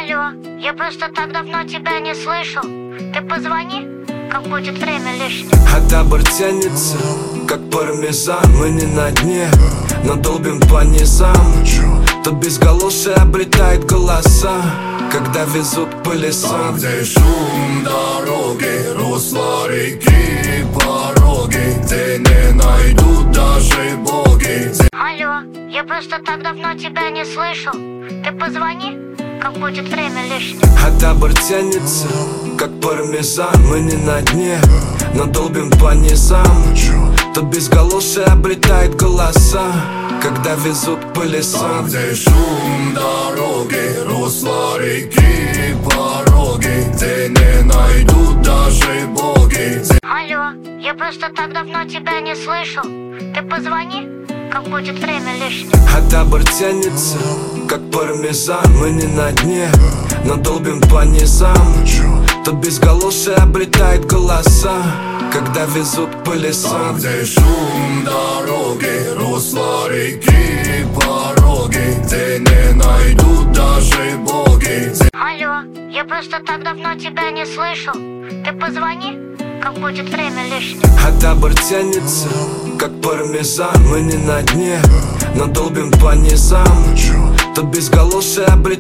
Алло, я просто так давно тебя не слышал. Ты позвони, как будет время лишнее. А табор тянется, как пармезан. Мы не на дне, но долбим по низам. Тот безголосый обретает голоса, когда везут по лесам. Там, где шум дороги, русло реки, пороги, где не найдут даже боги. Алло, я просто так давно тебя не слышал. Ты позвони, как будет время лишнее. А табор тянется, как пармезан. Мы не на дне, но долбим по низам. Тот безголосый обретает голоса, когда везут по лесам. Там, где шум дороги, русло реки, пороги, где не найдут даже боги. Алло, я просто так давно тебя не слышал. Ты позвони, как будет время лишнее. А табор тянется, как пармезан. Мы не на дне, но долбим по низам. Тот безголосый обретает голоса, когда везут по лесам. Там, где шум дороги, русло реки, пороги, где не найдут даже боги. Алло, я просто так давно тебя не слышал. Ты позвони, как будет время лишнее. А табор тянется, как пармезан. Мы не на дне, но долбим по низам. Тот безголосый обретает